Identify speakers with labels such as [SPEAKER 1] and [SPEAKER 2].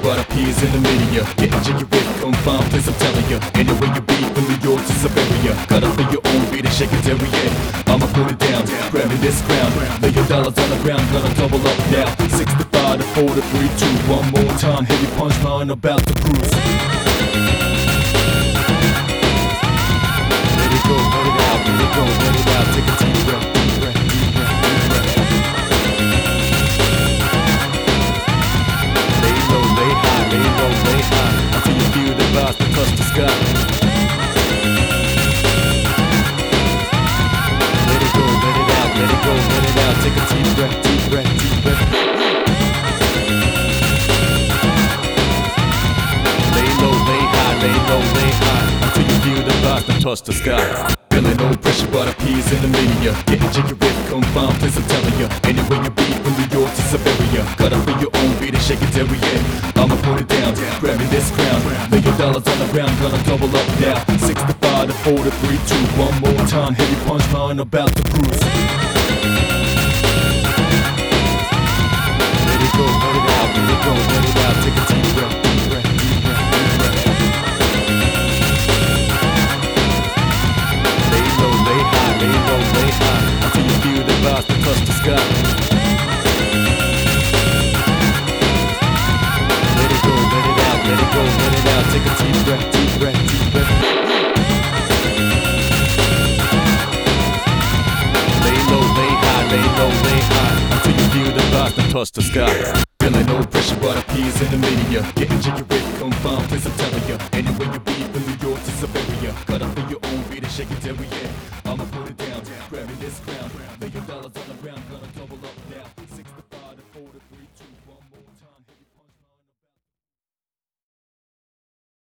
[SPEAKER 1] but appears in the media. Getting jiggy with confined place, I'm telling ya. Anywhere you be, from New York to Siberia. Cut up for your own beat and shake it every day. I'ma put it down, grabbing this crown. Lay your dollars on the ground, gonna double up now. 65 to 4 to 3, 2, one more time. Heavy punchline about to cruise. Let it go, let it out, let it go, let it out. Take a deep breath, deep breath, deep breath, deep breath. Lay low, lay high, lay low, lay high. Until you feel the vibes that touch the sky. Let it go, let it out, let it go, let it out. Take a deep breath, deep breath, deep breath. Lay low, lay high, lay low, lay high. Until you feel the vibes that touch the sky. Feeling no pressure, but appears in the media. Getting jiggy with confined place, I'm telling ya. Anywhere you be, from New York to Siberia. Cut up for your own beat and shake it every day. I'ma put it down, grabbing this crown. Lay your dollars on the ground, gonna double up now. 65 to 4 to 3, 2, one more time. Heavy punchline about to cruise. Let it go, let it out, let it go, let it out. Take a deep breath, deep breath, deep breath, deep breath. Lay low, lay high, lay low, lay high. Until you feel the vibes that touch the sky. Let it go, let it out, let it go, let it out. Take a deep breath, deep breath, deep breath. Lay low, lay high, lay low, lay high. Until you feel the vibes that touch the sky. Feeling no pressure, but appears in the media. Getting jiggy with confined place, I'm telling ya. Anywhere you be, from New York to Siberia. Cut up for your own beat and shake it every day. I'ma put it down, grabbing this crown. Lay your dollars on the ground.